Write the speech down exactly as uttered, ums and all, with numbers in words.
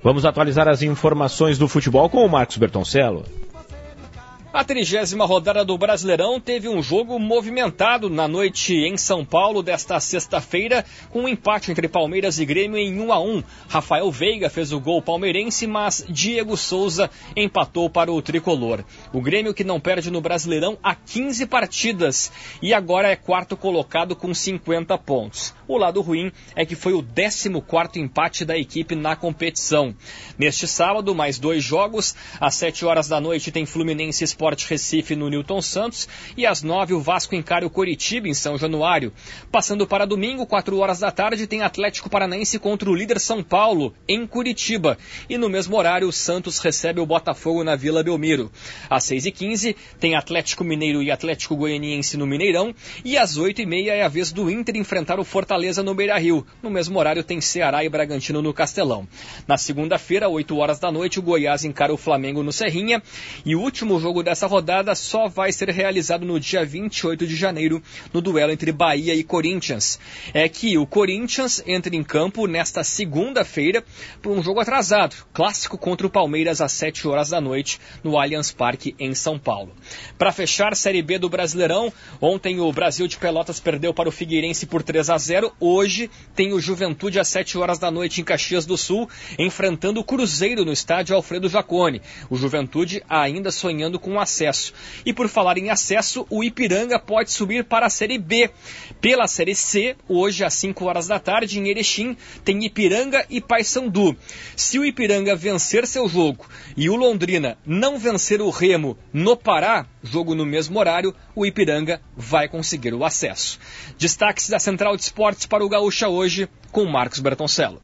Vamos atualizar as informações do futebol com o Marcos Bertoncello. A trigésima rodada do Brasileirão teve um jogo movimentado na noite em São Paulo desta sexta-feira, com um empate entre Palmeiras e Grêmio em um a um. Rafael Veiga fez o gol palmeirense, mas Diego Souza empatou para o tricolor. O Grêmio, que não perde no Brasileirão há quinze partidas e agora é quarto colocado com cinquenta pontos. O lado ruim é que foi o décimo quarto empate da equipe na competição. Neste sábado, mais dois jogos. Às sete horas da noite tem Fluminense Sport Recife no Newton Santos e às nove o Vasco encara o Coritiba em São Januário. Passando para domingo, quatro horas da tarde, tem Atlético Paranaense contra o líder São Paulo em Curitiba. E no mesmo horário, o Santos recebe o Botafogo na Vila Belmiro. Às seis e quinze tem Atlético Mineiro e Atlético Goianiense no Mineirão. E às oito e meia é a vez do Inter enfrentar o Fortaleza no Beira-Rio. No mesmo horário tem Ceará e Bragantino no Castelão. Na segunda-feira, oito horas da noite, o Goiás encara o Flamengo no Serrinha. E o último jogo da Essa rodada só vai ser realizado no dia vinte e oito de janeiro, no duelo entre Bahia e Corinthians. É que o Corinthians entra em campo nesta segunda-feira por um jogo atrasado, clássico contra o Palmeiras às sete horas da noite, no Allianz Parque, em São Paulo. Para fechar, Série B do Brasileirão, ontem o Brasil de Pelotas perdeu para o Figueirense por três a zero. Hoje tem o Juventude às sete horas da noite em Caxias do Sul, enfrentando o Cruzeiro no estádio Alfredo Jaconi. O Juventude ainda sonhando com o acesso. E por falar em acesso, o Ipiranga pode subir para a Série B. Pela Série C, hoje às cinco horas da tarde, em Erechim, tem Ipiranga e Paysandu. Se o Ipiranga vencer seu jogo e o Londrina não vencer o Remo no Pará, jogo no mesmo horário, o Ipiranga vai conseguir o acesso. Destaques da Central de Esportes para o Gaúcha hoje, com Marcos Bertoncello.